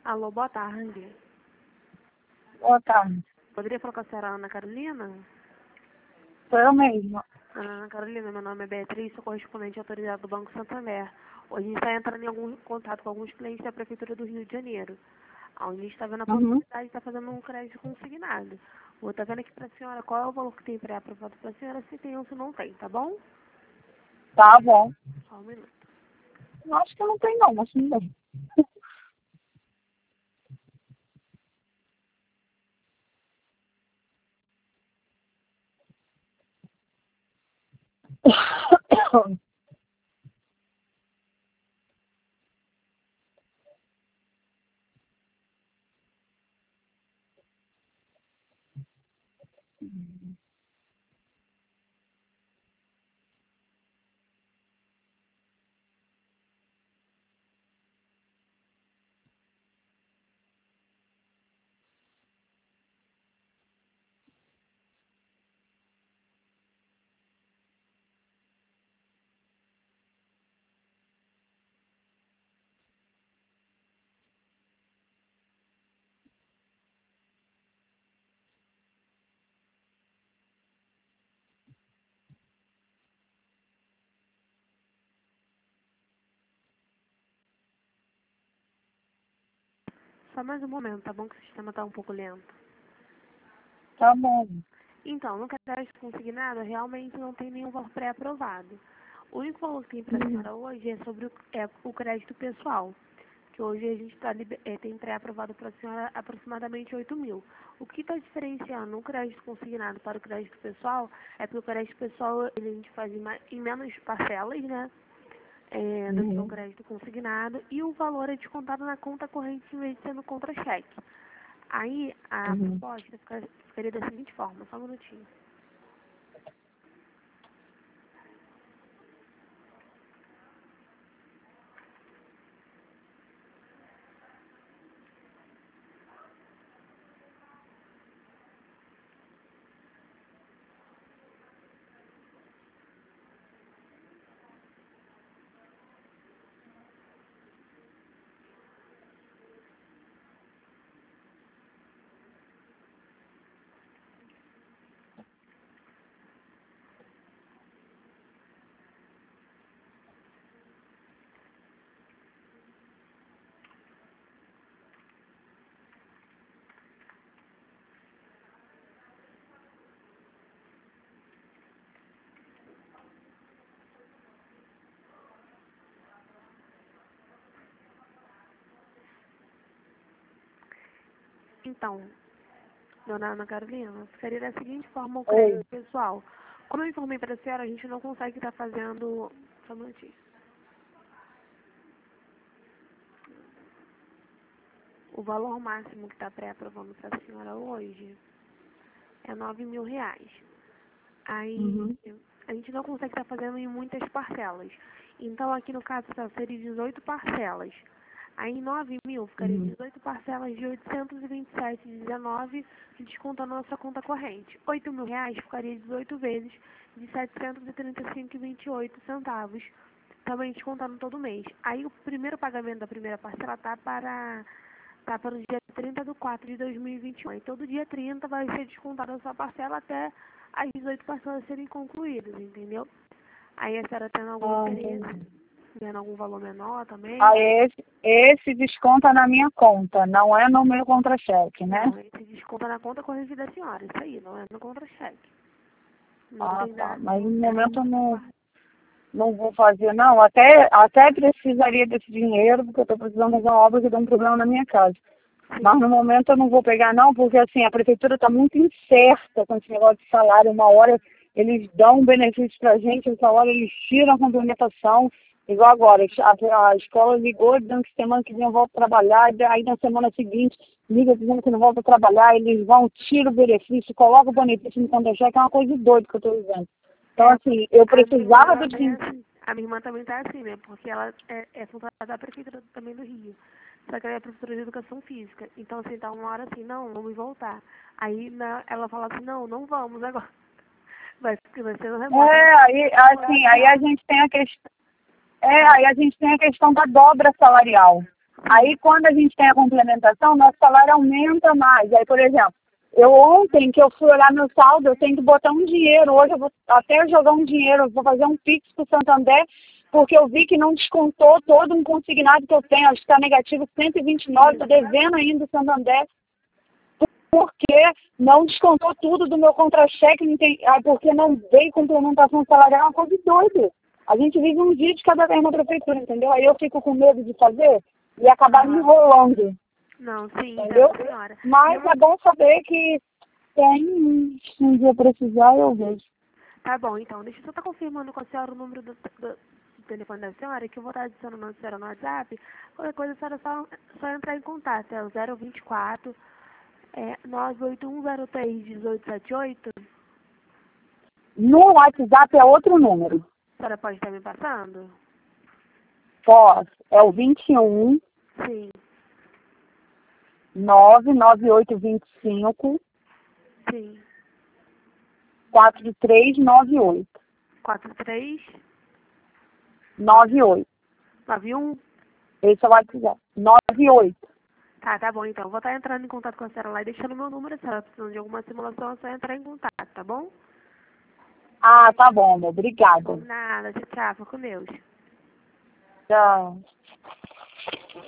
Alô, boa tarde. Boa tarde. Poderia falar com a senhora Ana Carolina? Sou eu mesma. Ana Carolina, meu nome é Beatriz, sou correspondente autorizado do Banco Santander. Hoje a gente está entrando em algum contato com alguns clientes da Prefeitura do Rio de Janeiro. A gente está vendo a possibilidade de estar fazendo um crédito consignado. Vou estar vendo aqui para a senhora qual é o valor que tem pré-aprovado para a senhora, se tem ou se não tem, tá bom? Tá bom. Só um minuto. Acho que não tem não, mas tudo bem. Só mais um momento, tá bom? Que o sistema está um pouco lento. Tá bom. Então, no crédito consignado, realmente não tem nenhum valor pré-aprovado. O único valor que tem para a senhora hoje é sobre o crédito pessoal, que hoje a gente tem pré-aprovado para a senhora aproximadamente 8 mil. O que está diferenciando o crédito consignado para o crédito pessoal é que o crédito pessoal a gente faz em menos parcelas, né? Do que o crédito consignado, e o valor é descontado na conta corrente em vez de ser no contra-cheque. Aí a proposta ficaria da seguinte forma, só um minutinho. Então, dona Ana Carolina, ficaria da seguinte forma o crédito pessoal. Como eu informei para a senhora, a gente não consegue estar fazendo... Só um minutinho. O valor máximo que está pré-aprovando para a senhora hoje é 9 mil reais. Aí a gente não consegue estar fazendo em muitas parcelas. Então aqui no caso seria 18 parcelas. Aí em 9 mil ficaria 18 parcelas de 827,19, descontando a nossa conta corrente. 8 mil reais ficaria 18 vezes de 735,28 centavos, também descontando todo mês. Aí o primeiro pagamento da primeira parcela tá para o dia 30/4/2021. E todo dia 30 vai ser descontada a sua parcela até as 18 parcelas serem concluídas, entendeu? Aí a senhora tendo algum interesse, vendo algum valor menor também? Esse desconta na minha conta, não é no meu contra-cheque, né? Não, esse desconta na conta corrente da senhora, isso aí, não é no contra-cheque. Não tem Tá. nada. Mas no momento eu não vou fazer, não. Até precisaria desse dinheiro, porque eu estou precisando fazer uma obra que dá um problema na minha casa. Mas no momento eu não vou pegar, não, porque assim, a prefeitura está muito incerta com esse negócio de salário. Uma hora eles dão um benefício para a gente, outra hora eles tiram a complementação. Igual agora, a escola ligou dizendo que semana que vem eu volto a trabalhar, e aí na semana seguinte liga dizendo que não volta a trabalhar, eles vão, tiram o benefício, colocam o benefício no contra-cheque, é uma coisa de doido que eu estou dizendo. Então, assim, eu precisava do dinheiro. A minha irmã também tá assim, né? Porque ela é funcionária da prefeitura também do Rio. Só que ela é professora de educação física. Então, assim, tá uma hora assim, não, vamos voltar. Aí ela fala assim, não vamos agora. Vai ser no remoto. Aí a gente tem a questão. Aí a gente tem a questão da dobra salarial. Aí, quando a gente tem a complementação, nosso salário aumenta mais. Aí, por exemplo, ontem que eu fui olhar meu saldo, eu tenho que botar um dinheiro. Hoje eu vou até jogar um dinheiro, eu vou fazer um Pix pro Santander, porque eu vi que não descontou todo um consignado que eu tenho. Acho que está negativo 129, estou devendo ainda o Santander, porque não descontou tudo do meu contra-cheque, porque não veio complementação salarial, é uma coisa doida. A gente vive um dia de cada vez na prefeitura, entendeu? Aí eu fico com medo de fazer e acabar me enrolando. Não, sim, entendeu? Senhora. Mas é bom saber que tem, se um dia precisar, eu vejo. Tá bom, então, deixa eu só estar confirmando com a senhora o número do telefone da senhora, que eu vou estar adicionando a senhora no WhatsApp. Qualquer coisa, a senhora só entrar em contato. É o 024 981031878. No WhatsApp é outro número. A senhora pode estar me passando? Posso. É o 21 Sim. 99825 Sim. 4398. 4398. 91? Esse é o WhatsApp. 98. Tá bom, então. Vou estar entrando em contato com a senhora lá e deixando meu número. Se ela precisando de alguma simulação, é só entrar em contato, tá bom? Ah, tá bom, amor. Obrigada. Nada, tchau, fica com Deus. Tchau.